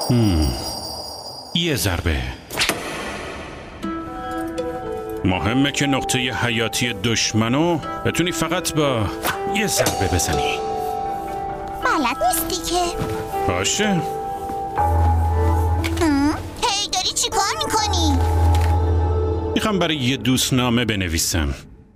یه ضربه. مهمه که نقطه حیاتی دشمنو بتونی فقط با یه ضربه بزنی. بلد نیستی که. باشه. هی داری چی کار میکنی؟ میخوام برای یه دوستنامه بنویسم.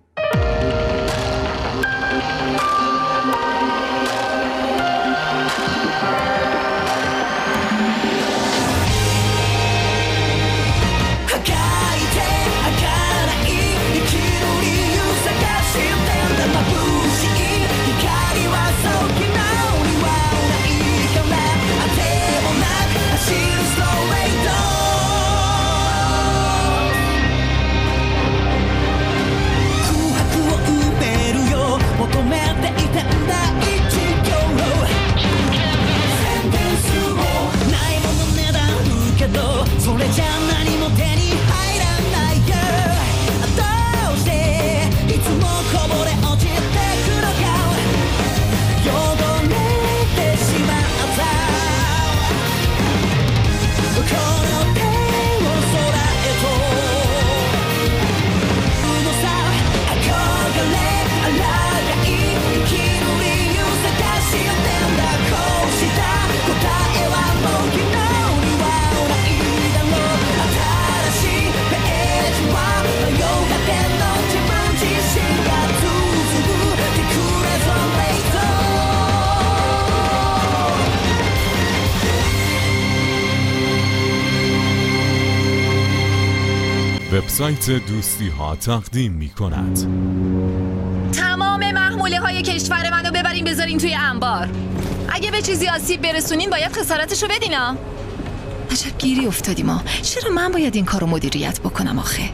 وبسایت دوستی ها تقدیم می کند. تمام محموله های کشور منو ببرین بذارین توی انبار. اگه به چیزی آسیب برسونین باید خسارتشو بدینا. عجب گیری افتادیم ما. چرا من باید این کارو مدیریت بکنم آخه؟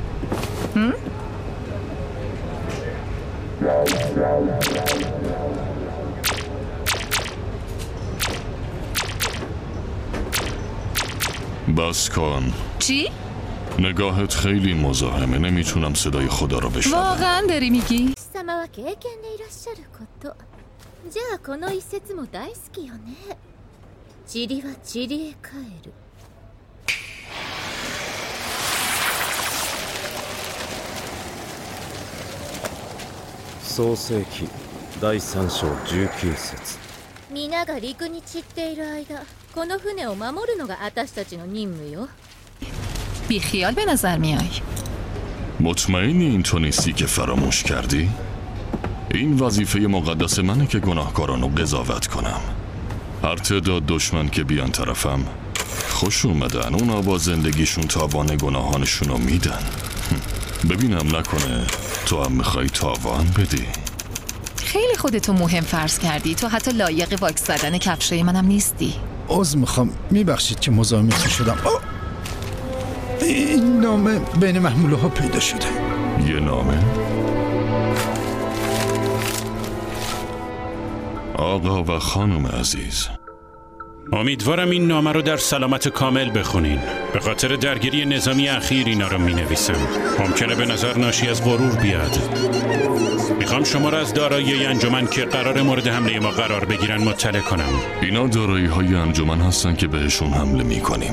بس کن. چی؟ نگاهت خیلی مزاحمه، نمیتونم صدای خدا رو بشنوم. واقعا داری میگی؟ 様は経験でいらっしゃること。じゃあこの一節も大好きよね。塵は塵へ帰る。 創世記第3章19節。 皆が陸に散っている間、この船を守るのが私たちの任務よ。 بیخیال به نظر میای. مطمئنی این تو نیستی که فراموش کردی؟ این وظیفه مقدس منه که گناهکارانو قضاوت کنم. هر تعداد دشمن که بیان طرفم خوش اومدن، اونا با زندگیشون تاوان گناهانشونو میدن. ببینم نکنه تو هم میخوای تاوان بدی. خیلی خودتو مهم فرض کردی. تو حتی لایق واکس زدن کفشای منم نیستی. عذر میخوام، میبخشید که مزاحمتون شدم. این نامه بین محموله ها پیدا شده. یه نامه؟ آقا و خانم عزیز، امیدوارم این نامه رو در سلامت کامل بخونین. به خاطر درگیری نظامی اخیر اینا رو می نویسم. ممکنه به نظر ناشی از غرور بیاد. میخوام شما رو از دارایی انجمن که قرار مورد حمله ما قرار بگیرن مطلع کنم. اینا دارایی های انجمن هستن که بهشون حمله می کنیم.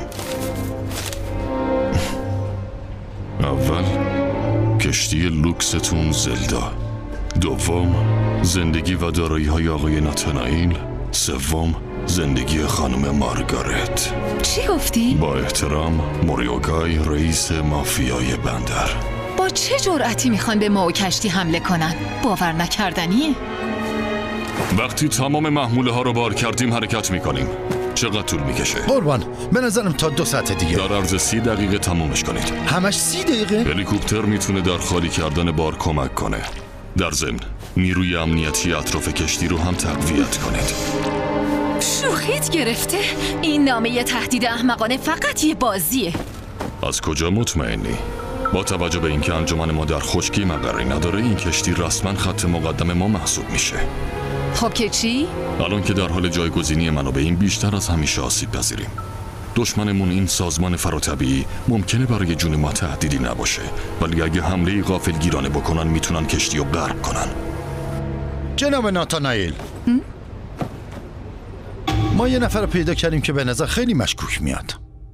اول کشتی لوکستون زلدا، دوم زندگی و دارایی های آقای ناتانائیل، سوم زندگی خانم مارگارت. چی گفتی؟ با احترام، موریوگای، رئیس مافیای بندر. با چه جرأتی میخوان به ما و کشتی حمله کنن؟ باور نکردنیه. وقتی تمام محموله ها رو بار کردیم حرکت میکنیم. چقدر طول میکشه؟ قربان، به نظرم تا 2 ساعت دیگه. در عرض 30 دقیقه تمومش کنید. همش 30 دقیقه؟ هلیکوپتر میتونه در خالی کردن بار کمک کنه. در ضمن نیروی امنیتی اطراف کشتی رو هم تقویت کنید. شوخیت گرفته؟ این نامه یه تهدید احمقانه فقط یه بازیه. از کجا مطمئنی؟ با توجه به اینکه انجمن ما در خشکی مقری نداره، این کشتی رسما خط مقدم ما محسوب میشه. خب که چی؟ الان که در حال جایگزینی منابعیم بیشتر از همیشه آسیب پذیریم. دشمنمون این سازمان فراتبیعی ممکنه برای جون ما تهدیدی نباشه، ولی اگه حمله غافلگیرانه بکنن میتونن کشتی رو غرق کنن. جناب ناتانائیل، ما یه نفر رو پیدا کردیم که به نظر خیلی مشکوک میاد.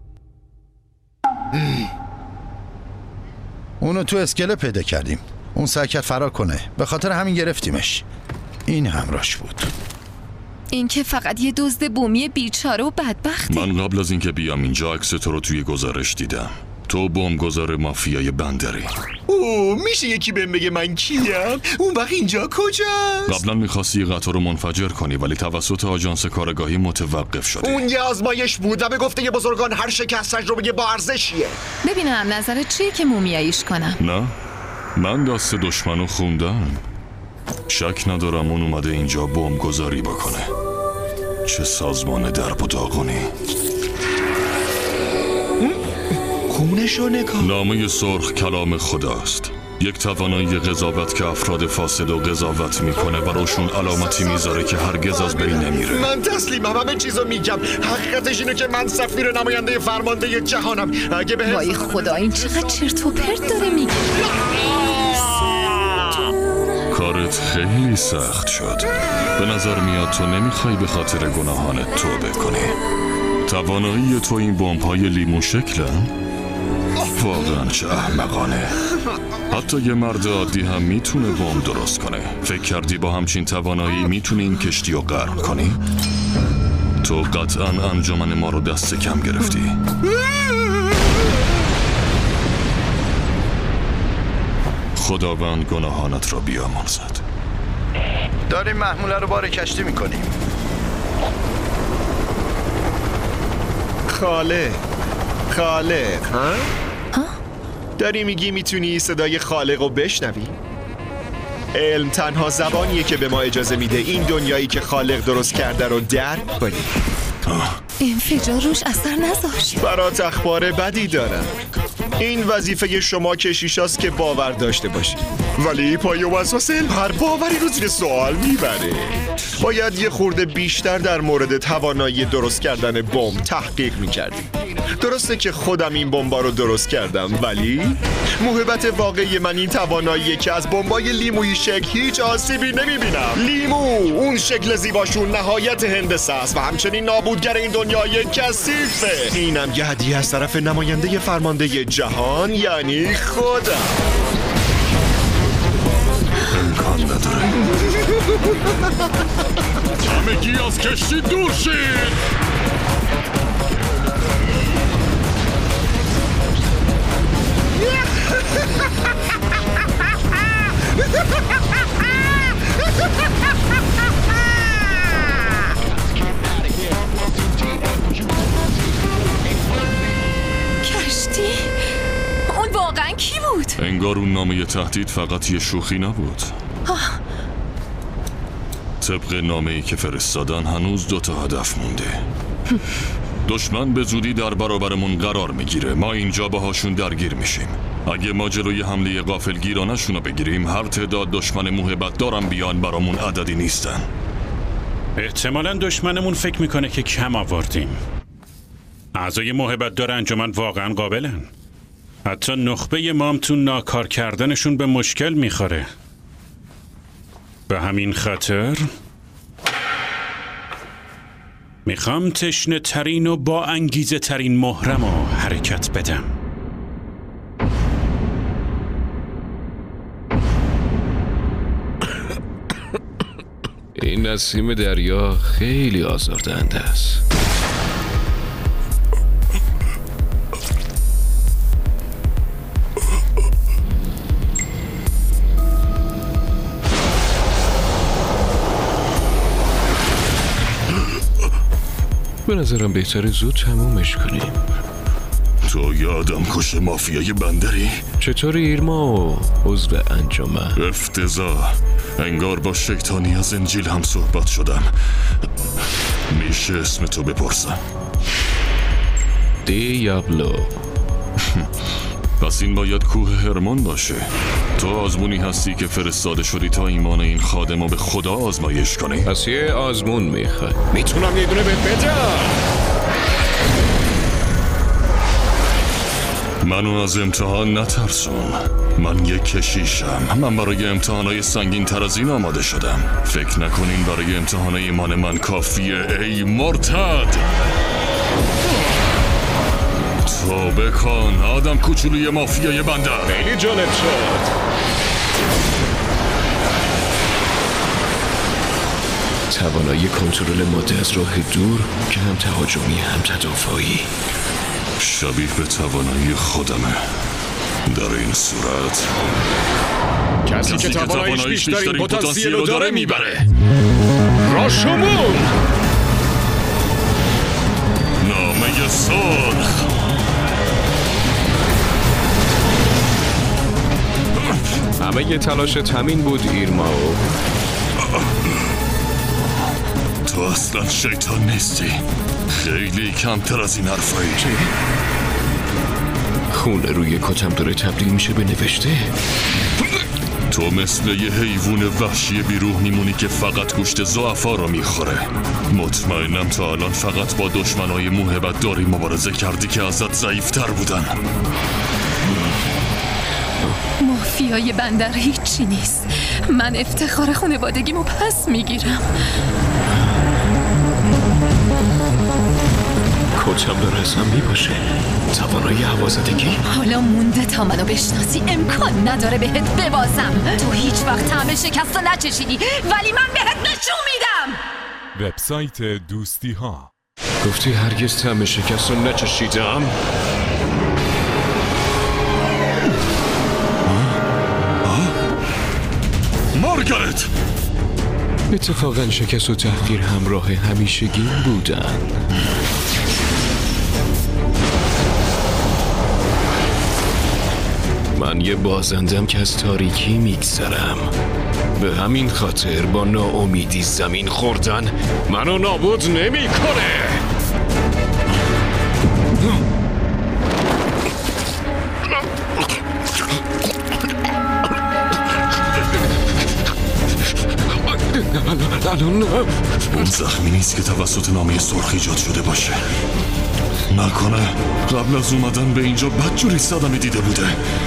اونو تو اسکله پیدا کردیم. اون سعی کرد فرار کنه، به خاطر همین گرفتیمش. این همراهش بود. این که فقط یه دزد بومی بیچاره و بدبختی. من قبل از اینکه بیام اینجا عکس تو رو توی گزارش دیدم. تو بمبگذار مافیای بندری. میشه یکی بهم بگه من کیم؟ اون وقت اینجا کجاست؟ قبلا میخواستی قطار رو منفجر کنی ولی توسط آژانس کارگاهی متوقف شدی. اون یه آزمایش بود و به گفته بزرگان هر شکست تجربه با ارزشیه. ببینم نظرت چیه که مومیاییش کنم؟ نه، من دست دشمنو خوندم. شک ندارم اون اومده اینجا بمبگذاری بکنه. چه سازمان درب و داغونی. خونشو نگاه. نامه سرخ کلام خداست. یک توانایی قضاوت که افراد فاسد و قضاوت میکنه و روشون علامتی میذاره که هرگز از بین نمیره. من تسلیمم، همه چیزو میگم. حقیقتش اینه که من سفیر نماینده فرمانده جهانم. اگه به وای خدا، این چقدر چرت و پرت داره میگه. کارت خیلی سخت شد. به نظر میاد تو نمیخوای به خاطر گناهانت توبه کنی. توانایی تو این بمب‌های لیمو شکلن؟ واقعا چه احمقانه. حتی یه مرد عادی هم میتونه بمب درست کنه. فکر کردی با همچین توانایی میتونی این کشتی رو غرق کنی؟ تو قطعا انجمن ما رو دست کم گرفتی. خداوند گناهانت را بیامرزد. داریم محموله رو بار کشتی میکنیم. خالق ها؟ داری میگی میتونی صدای خالق رو بشنوی؟ علم تنها زبانیه که به ما اجازه میده این دنیایی که خالق درست کرده رو درک کنیم. انفجار روش اثر نذاشت. برات اخبار بدی دارم. این وظیفه شما کشیشاست که باور داشته باشی، ولی پایه و اساس علم هر باوری رو زیر سوال میبره. باید یه خورده بیشتر در مورد توانایی درست کردن بمب تحقیق میکردی. درسته که خودم این بمبا رو درست کردم، ولی موهبت واقعی من این تواناییه که از بمبای لیمویی شکل هیچ آسیبی نمیبینم. لیمو اون شکل زیباشون نهایت هندسه است و همچنین نابودگر این دنیای کثیفه. اینم یه هدیه از طرف نماینده فرمانده جهان، یعنی خودم. امکان نداره. همگی از کشتی دور شید. کشتی؟ اون واقعا کی بود؟ انگار اون نامه تهدید فقط یه شوخی نبود. طبق نامه‌ای که فرستادن هنوز 2 هدف مونده. دشمن به زودی در برابرمون قرار میگیره. ما اینجا باهاشون درگیر میشیم. اگه ما جلوی حمله غافلگیرانشون رو بگیریم، هر تعداد دشمن موهبت دارن بیان برامون عددی نیستن. احتمالاً دشمنمون فکر میکنه که کم آوردیم. اعضای موهبت دار انجمن واقعا قابلن. حتی نخبه مام تو ناکار کردنشون به مشکل میخوره. به همین خاطر میخوام تشنه ترین و با انگیزه ترین مهرم رو حرکت بدم. این نسیم دریا خیلی آزاردهنده است. به نظرم بهتره زود تمومش کنیم. تو یه آدم کش مافیای بندری؟ چطور ایرما و عضو انجمن؟ افتضاح. انگار با شیطانی از انجیل هم صحبت شدم. میشه اسم تو بپرسم؟ دیابلو. پس این باید کوه هرمون باشه. تو آزمونی هستی که فرستاده شدی تا ایمان این خادمو به خدا آزمایش کنی. پس یه آزمون میخواد. میتونم یه دونه بهت بدم. منو از امتحان نترسون. من یک کشیشم. من برای امتحانای سنگین تر از این آماده شدم. فکر نکنین برای امتحان ایمان من کافیه ای مرتد. توبه کن آدم کوچولوی مافیای بندر. خیلی جالب شد. توانایی کنترل ماده از راه دور که هم تهاجمی هم تدافعی. شبیه به توانایی خودمه. در این صورت کسی که تواناییش بیشترین پتانسیل رو داره میبره. راشومون نامه سرخ. همه یه تلاشت همین بود ایرماو. تو اصلا شیطان نیستی. خیلی کمتر از این حرفایی. خونه روی کتم داره تبدیل میشه به نوشته. تو مثل یه حیوان وحشی بیروح میمونی که فقط گوشت ضعفا رو میخوره. مطمئنم تا الان فقط با دشمنای موهبت داری مبارزه کردی که ازت ضعیفتر بودن. مافیای بندر هیچی نیست. من افتخار خانوادگیمو پس میگیرم. کتم داره ازم میباشه. توانایی حوازدگی. حالا مونده تا منو بشناسی. امکان نداره بهت ببازم. تو هیچ وقت طعم شکست رو نچشیدی ولی من بهت نشون میدم. وبسایت دوستی ها. گفتی هرگز طعم شکست رو نچشیدم؟ مارگارت اتفاقا شکست و تحقیر همراه همیشگی بودن. من یه بازندم که از تاریکی میگذرم. به همین خاطر با ناامیدی زمین خوردن منو نابود نمیکنه. اون زخمی نیست که توسط نامه سرخ ایجاد شده باشه. نکنه قبل از اومدن به اینجا بدجوری صدمه دیده بوده.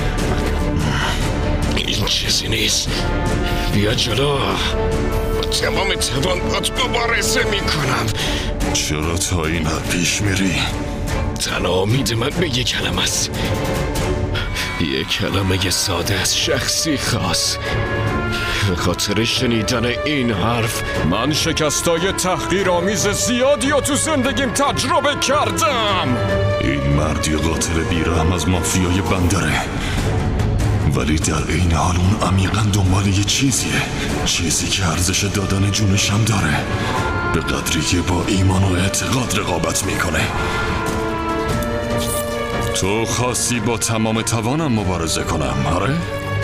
این چیزی نیست. بیا جلو. با تمام توان بات مبارزه میکنم. چرا تا این حد پیش میری؟ تنها امید من به یک کلمه است. یک کلمه ساده از شخصی خاص. به خاطر شنیدن این حرف من شکستای تحقیرآمیز زیادی رو تو زندگیم تجربه کردم. این مرد یه قاتل بیرحم از مافیای بندره، ولی در این حال اون عمیقاً دنبال یه چیزی که ارزش دادن جونش هم داره، به قدری که با ایمان و اعتقاد رقابت میکنه. تو خواستی با تمام توانم مبارزه کنم، آره؟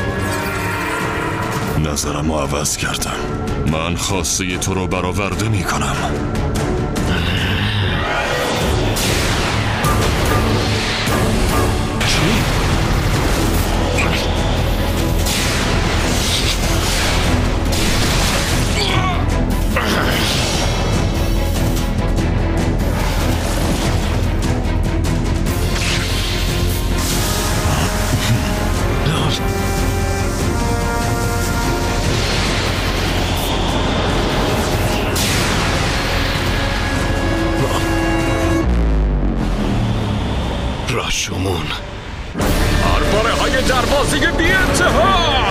نظرمو عوض کردم. من خواسته تو رو برآورده میکنم. راشومون هرباره های دروازی بی انتها.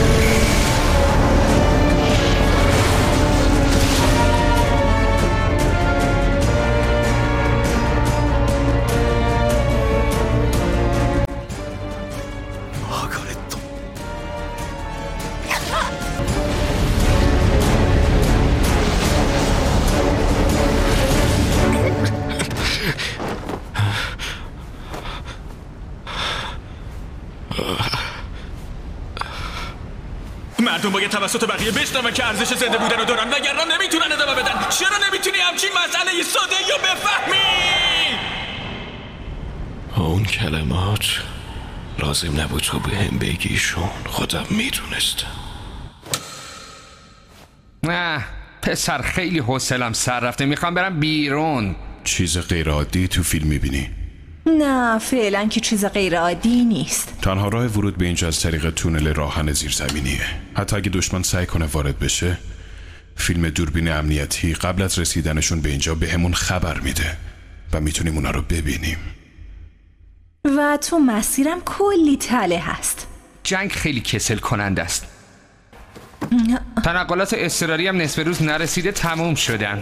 مردم باید توسط بقیه بشنون که ارزش زنده بودن رو دارن، وگرنه نمیتونن ادامه بدن. چرا نمیتونی همچین مسئله ساده یا بفهمی؟ اون کلمات لازم نبود تو به هم بگیشون. خودم میدونستم. نه پسر، خیلی حوصلم سر رفته، میخوام برم بیرون. چیز غیر عادی تو فیلم میبینی؟ نه فعلا که چیز غیر عادی نیست. تنها راه ورود به اینجا از طریق تونل راهن زیرزمینیه. حتی اگه دشمن سعی کنه وارد بشه، فیلم دوربین امنیتی قبل از رسیدنشون به اینجا بهمون خبر میده و میتونیم اونا رو ببینیم. و تو مسیرم کلی تله هست. جنگ خیلی کسل کننده است. تنقلات اضطراری هم نصف روز نرسیده تموم شدن.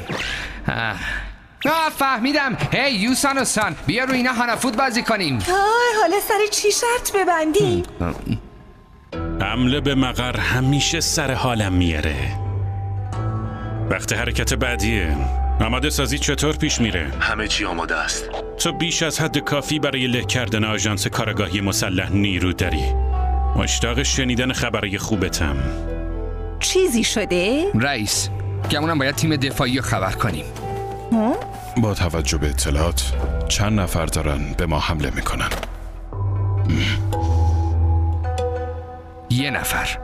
فهمیدم. هی یوسان و سان، بیا رو اینا هانافوت بازی کنیم. حالا سر چی شرط ببندیم؟ حمله به مقر همیشه سر حالم میاره. وقت حرکت بعدیه. آماده سازی چطور پیش میره؟ همه چی آماده است. تو بیش از حد کافی برای له کردن آژانس کارآگاهی مسلح نیرو داری. مشتاق شنیدن خبرای خوبتم. چیزی شده؟ رئیس، گمونم باید تیم دفاعی رو خبر کنیم. با توجه به اطلاعات چند نفر دارن به ما حمله میکنن؟ یه نفر.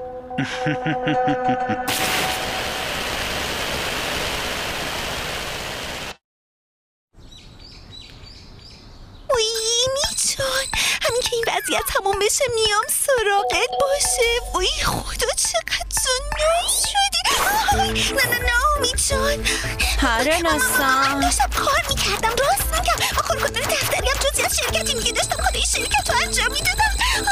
همین که این وضعیت تموم بشه میام سراغت باشه. وای خدا چقدر تو ناز شدی. نه امید جان. هرناسان داشتم کار میکردم. راست میگم. با کارکنان دفتریم جزئی از شرکتی میگه داشتم کارهای شرکت رو انجام میدادم.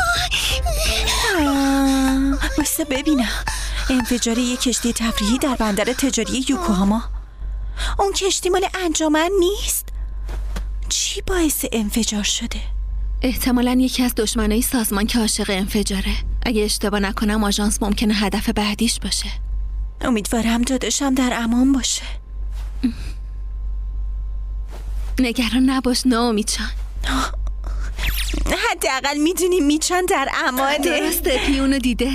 بایسته ببینم. انفجار یک کشتی تفریحی در بندر تجاری یوکوهاما. اون کشتی مال انجمن نیست؟ چی باعث انفجار شده؟ احتمالاً یکی از دشمنای سازمان که عاشق انفجاره. اگه اشتباه نکنم آژانس ممکنه هدف بعدیش باشه. امیدوارم داداشم در امان باشه. نگران نباش ناامید جان. حداقل میدونیم میچان در امانه. درسته، پیونو دیده.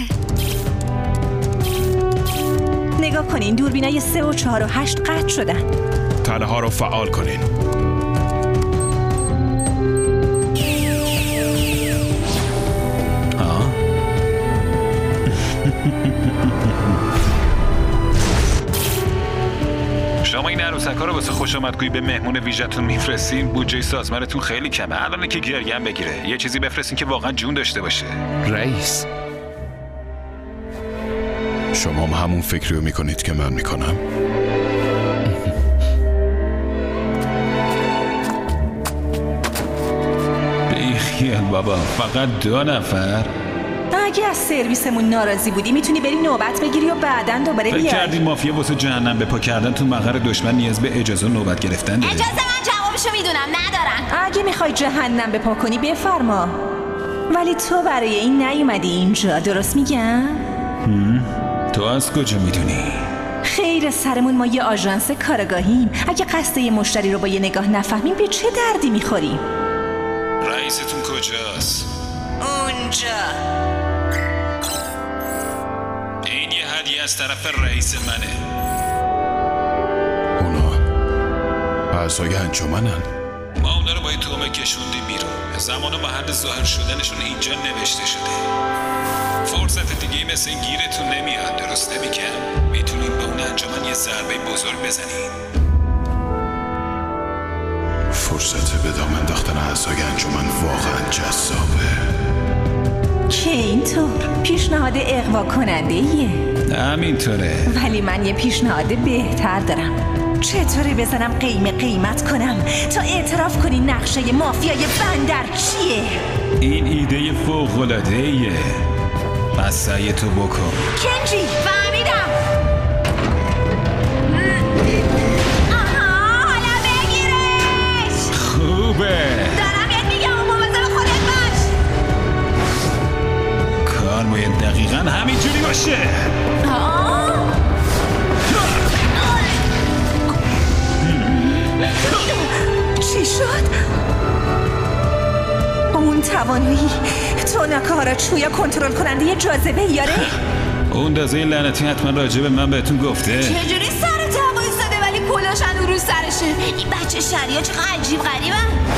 نگاه کنین، دوربینای 3 و 4 و 8 قطع شدن. تله ها رو فعال کنین. شما این عروسک‌ها رو واسه خوش آمدگویی به مهمون ویژه‌تون میفرستین؟ بودجه سازمانتون خیلی کمه. الان که گریم بگیره. یه چیزی بفرستین که واقعا جون داشته باشه. رئیس، شما هم همون فکری رو میکنید که من میکنم؟ بیخیال بابا، فقط 2 نفر. اگه از سرویسمون ناراضی بودی میتونی بری نوبت بگیری و بعداً دوباره بیای. فکر کردی مافیا واسه جهنم به پا کردن تو مقر دشمن نیاز به اجازه نوبت گرفتن داره؟ اجازه من جوابشو میدونم ندارن. اگه میخوای جهنم به پا کنی بفرما. ولی تو برای این نیومدی اینجا، درست میگم؟ تو از کجا میدونی؟ خیر سرمون، ما یه آژانس کارآگاهیم. اگه قصد یه مشتری رو با یه نگاه نفهمیم به چه دردی میخوریم؟ رئیستون کجاست؟ اونجا. این یه هدیه از طرف رئیس منه. اونا اعضای انجمنن. ما اونا رو با تومه کشوندیم بیرون. زمان و محل ظاهر شدنشون اینجا نوشته شده. فرصت دیگه مثل این گیرتون نمیاد، درست نمیگم؟ میتونین به اون انجمن یه ضربه بزرگ بزنین. فرصت به دام انداختن اعضای انجمن واقعا جذابه. که اینطور پیشنهاد اغوا کننده ایه. همینطوره. ولی من یه پیشنهاد بهتر دارم. چطوره بزنم قیمت کنم تا اعتراف کنی نقشه مافیای بندر چیه؟ این ایده فوق‌العاده ایه. پس سعی تو بکن. کنجی فهمیدم. آها حالا بگیرش. خوبه. دارم بهت میگم و مواظب خودت باش. کار باید دقیقاً همینجوری باشه. چی شد؟ اون توانایی توناکارا چویا کنترل کننده جاذبه یاره؟ اون دازه لعنتی حتما راجع به من بهتون گفته. چجوری سر هوا ایستاده ولی کلاش هنوز رو سرشه؟ این بچه شریا چقدر عجیب غریبه.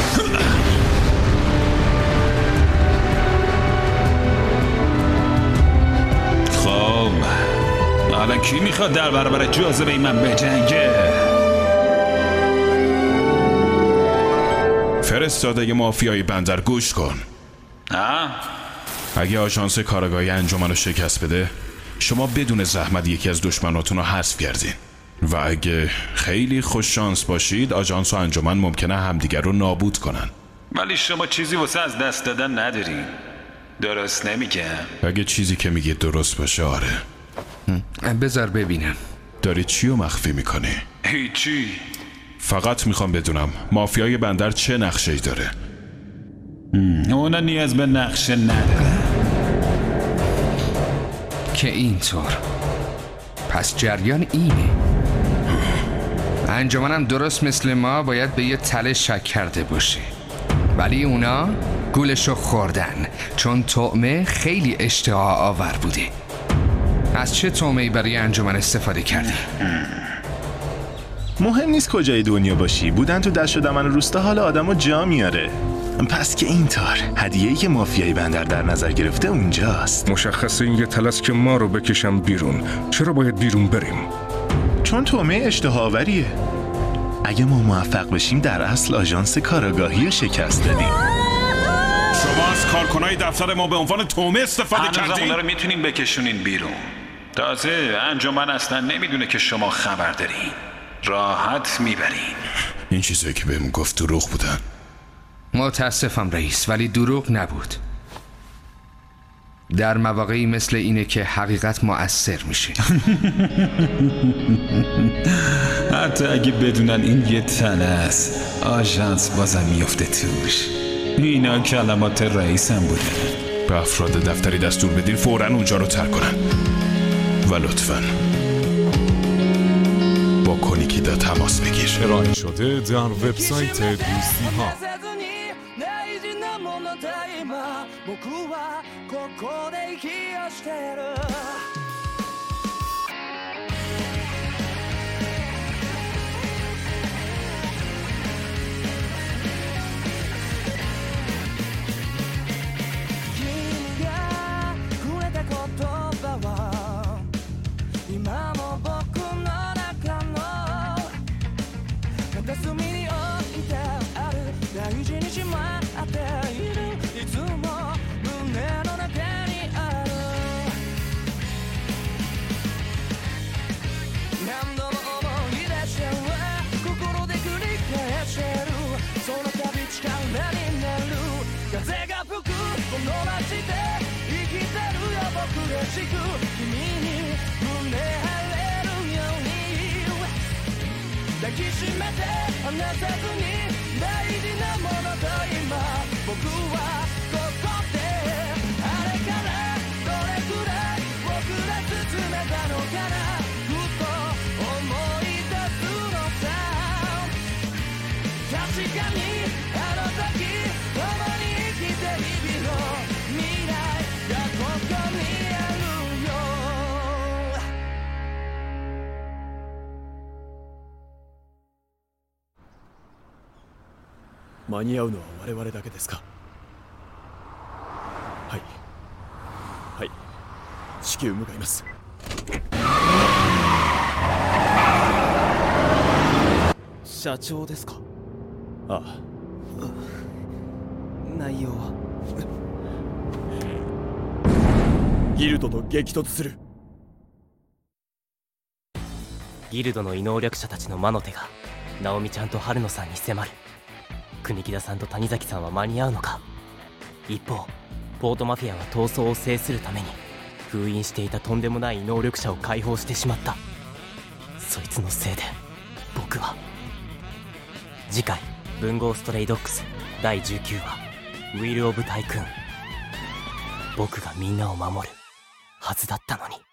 خب حالا کی میخواد در برابر جاذبه من بجنگه؟ فرستاده مافیای بندر گوش کن. اگه آژانس کارآگاهی انجمن رو شکست بده، شما بدون زحمت یکی از دشمناتون رو حذف کردین و اگه خیلی خوش شانس باشید آژانس و انجمن ممکنه همدیگر رو نابود کنن. ولی شما چیزی واسه از دست دادن ندارین. درست نمیگم؟ اگه چیزی که میگید درست باشه آره. بذار ببینم. داری چی رو مخفی میکنی؟ هیچی. فقط میخوام بدونم مافیای بندر چه نقشه‌ای داره. اونا نیاز به نقشه نداره. که اینطور. پس جریان اینه. انجمنم درست مثل ما باید به یه تله شک کرده باشه، ولی اونا گولشو خوردن چون طعمه خیلی اشتها آور بوده. از چه طعمه‌ای برای انجمن استفاده کردی؟ مهم نیست کجای دنیا باشی، بودن تو دشت و دمن و روستا حال آدمو جا میاره. پس که اینطور هدیه‌ای که مافیای بندر در نظر گرفته اونجاست. مشخصه این یه تله است که ما رو بکشم بیرون. چرا باید بیرون بریم؟ چون طعمه اشتهاوریه. اگه ما موفق بشیم در اصل آژانس کارآگاهی رو شکست دادیم. شما از کارکنای دفتر ما به عنوان طعمه استفاده کردین؟ اونا رو میتونین بکشونین بیرون. تازه انجمن اصلا نمیدونه که شما خبر دارین. راحت میبرین. این چیزایی که بهم گفت دروغ بودن. متاسفم رئیس، ولی دروغ نبود. در مواقعی مثل اینه که حقیقت مؤثر میشه. حتی اگه بدونن این یه تله است، آژانس بازم میفته توش. اینا کلمات رئیسم بوده. به افراد دفتری دستور بدین فوراً اونجا رو ترک کنن و لطفاً با کنیکیدا تماس بگیر. ارائه شده در وبسایت دوستی ها. ギルドと激突する。ギルドの異能力者たちの魔の手がナオミちゃんと春野さんに迫る。国木田さんと谷崎さんは間に合うのか。一方ポートマフィアは闘争を制するために封印していたとんでもない異能力者を解放してしまった。そいつのせいで僕は。次回文豪ストレイドッグス第19話ウィル・オブ・タイクーン。僕がみんなを守るはずだったのに。